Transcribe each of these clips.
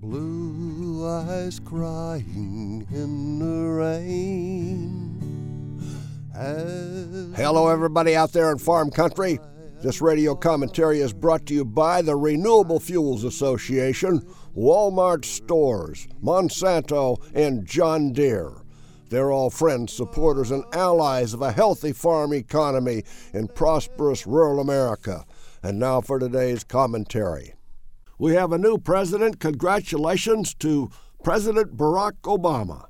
Blue eyes crying in the rain. Hello, everybody out there in farm country. This radio commentary is brought to you by the Renewable Fuels Association, Walmart Stores, Monsanto, and John Deere. They're all friends, supporters, and allies of a healthy farm economy in prosperous rural America. And now for today's commentary. We have a new president. Congratulations to President Barack Obama.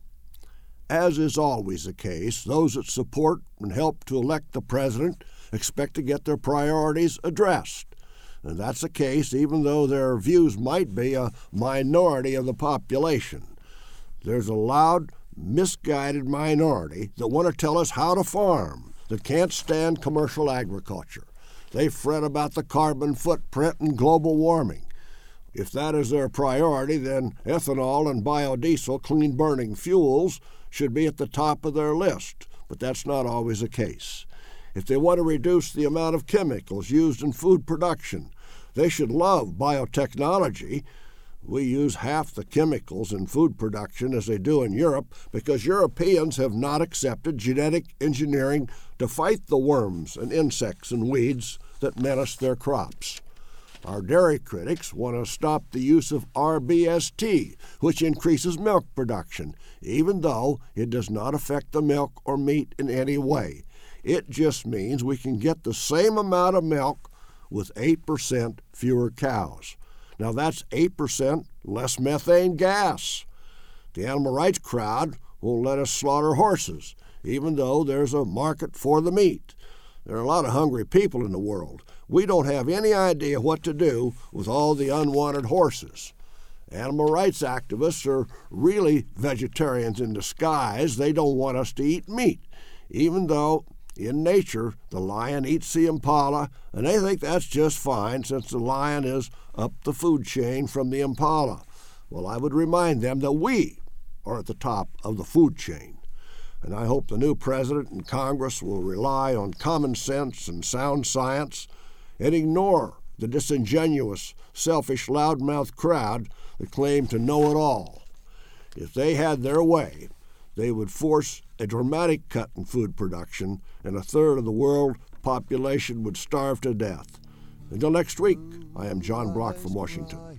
As is always the case, those that support and help to elect the president expect to get their priorities addressed. And that's the case even though their views might be a minority of the population. There's a loud, misguided minority that want to tell us how to farm, that can't stand commercial agriculture. They fret about the carbon footprint and global warming. If that is their priority, then ethanol and biodiesel, clean-burning fuels, should be at the top of their list, but that's not always the case. If they want to reduce the amount of chemicals used in food production, they should love biotechnology. We use half the chemicals in food production as they do in Europe because Europeans have not accepted genetic engineering to fight the worms and insects and weeds that menace their crops. Our dairy critics want to stop the use of RBST, which increases milk production, even though it does not affect the milk or meat in any way. It just means we can get the same amount of milk with 8% fewer cows. Now that's 8% less methane gas. The animal rights crowd won't let us slaughter horses, even though there's a market for the meat. There are a lot of hungry people in the world. We don't have any idea what to do with all the unwanted horses. Animal rights activists are really vegetarians in disguise. They don't want us to eat meat, even though in nature the lion eats the impala, and they think that's just fine since the lion is up the food chain from the impala. Well, I would remind them that we are at the top of the food chain. And I hope the new president and Congress will rely on common sense and sound science and ignore the disingenuous, selfish, loudmouth crowd that claim to know it all. If they had their way, they would force a dramatic cut in food production, and a third of the world population would starve to death. Until next week, I am John Block from Washington.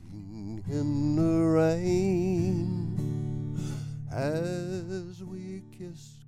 In the rain as we kiss